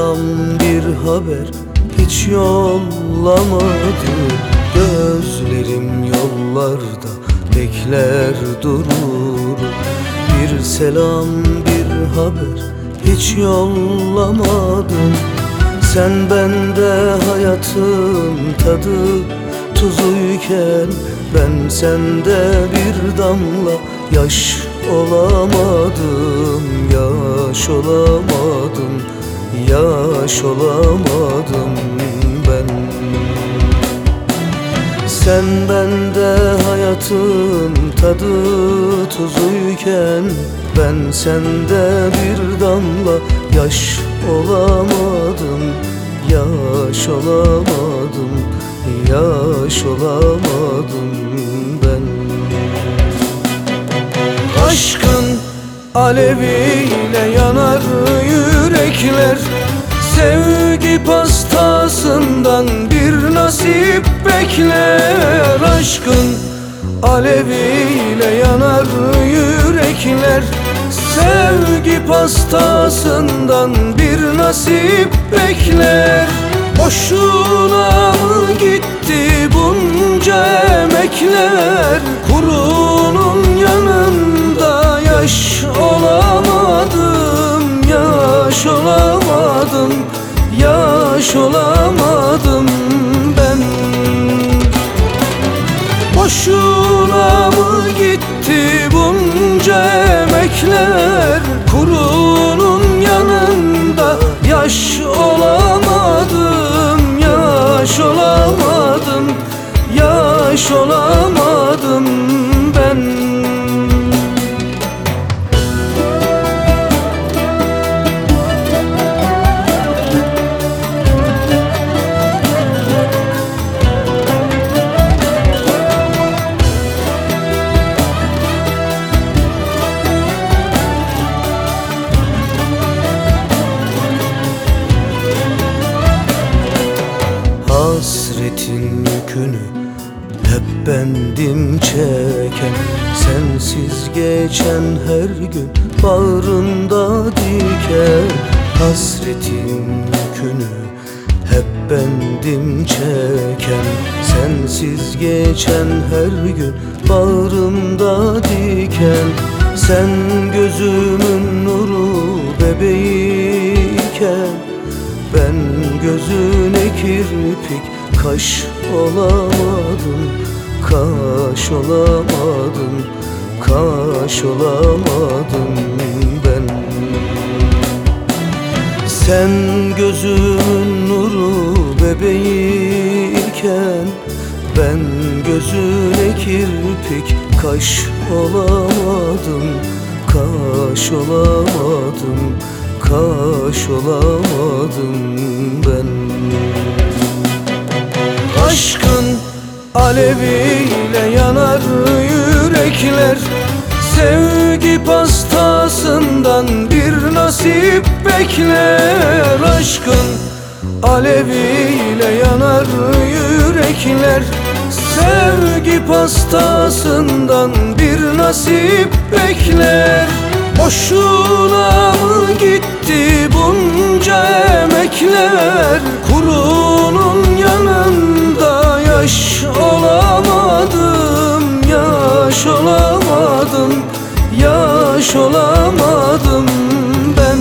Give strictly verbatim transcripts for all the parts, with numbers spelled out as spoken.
selam bir haber hiç yollamadı. Gözlerim yollarda bekler durur. Bir selam bir haber hiç yollamadın. Sen bende hayatın tadı tuzuyken, ben sende bir damla yaş olamadım. Yaş olamadım, yaş olamadım ben. Sen bende hayatın tadı tuzuyken, ben sende bir damla yaş olamadım. Yaş olamadım, yaş olamadım ben. Aşkın aleviyle yanar yürekler, sevgi pastasından bir nasip bekler. Aşkın aleviyle yanar yürekler, sevgi pastasından bir nasip bekler. Boşuna mı gitti bunca emekler? Kurunun yanında yaş olamadım, yaş olamadım, yaş olamadım ben. Boşuna mı gitti bunca emekler? Kurunun yanında yaş olamadım, yaş olamadım, yaş olamadım ben. Hasretin yükünü hep bendim çeken, sensiz geçen her gün bağrında diken. Hasretin yükünü hep bendim çeken, sensiz geçen her gün bağrımda diken. Sen gözümün nuru bebeğiyken, ben gözüne kirpik kaş olamadım. Kaş olamadım, kaş olamadım ben. Sen gözümün nuru bebeğiyken, ben gözüne kirpik kaş olamadım. Kaş olamadım, kaş olamadım ben. Aşkın aleviyle yanar yürekler, sevgi pastasından bir nasip bekler. Aşkın aleviyle yanar yürekler, sevgi pastasından bir nasip bekler. Boşuna mı gitti bunca emekler? Kurunun yanında yaş olamadım, yaş olamadım, yaş olamadım ben.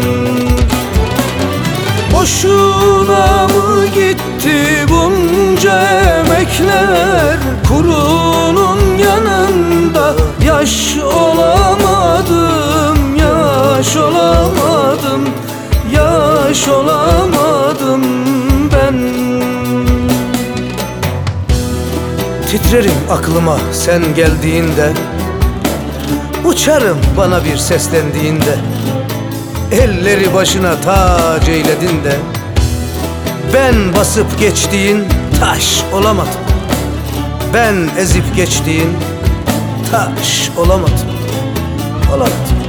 Boşuna mı gitti bunca emekler? Kurunun yanında yaş olamadım, yaş olamadım, yaş olamadım ben. Titrerim aklıma sen geldiğinde, uçarım bana bir seslendiğinde. Elleri başına tac eyledin de, ben basıp geçtiğin taş olamadım. Ben ezip geçtiğin taş olamadım, olamadım.